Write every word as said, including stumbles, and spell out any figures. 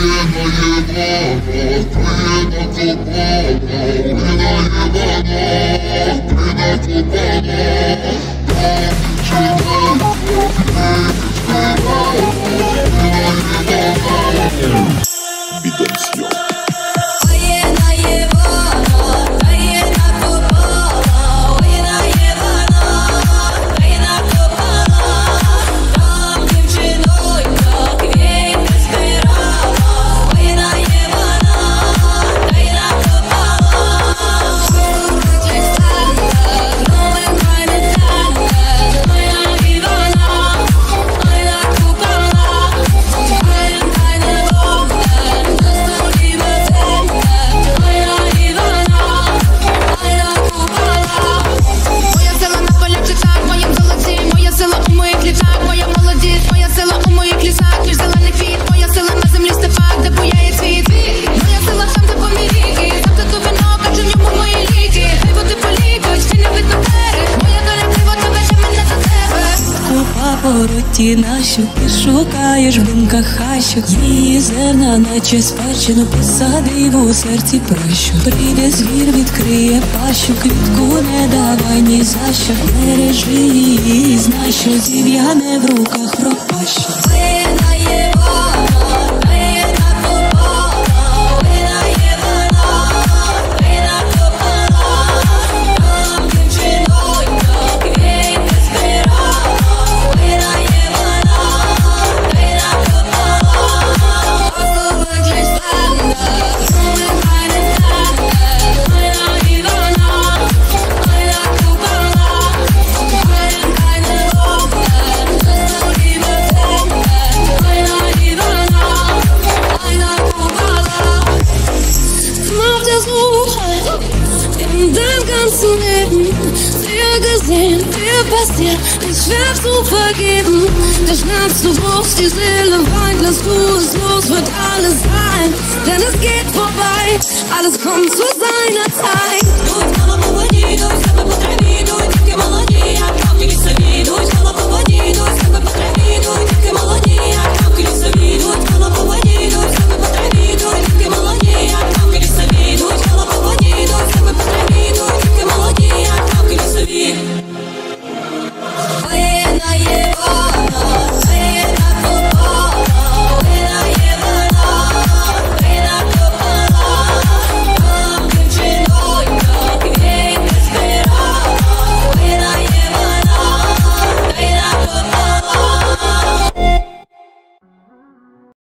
Ті нащук, ти шукаєш в думках хащок. Її зерна, наче спадщину, посадив у серці прощу. Прийде звір, відкриє пащу, квітку не давай ні за що. Бережи її, знай, що зів'яне в руках пропащу. Ist schwer zu vergeben, der Schmerz, du bruchst die Seele, weint, lass du es los, wird alles sein, denn es geht vorbei, alles kommt zu seiner Zeit.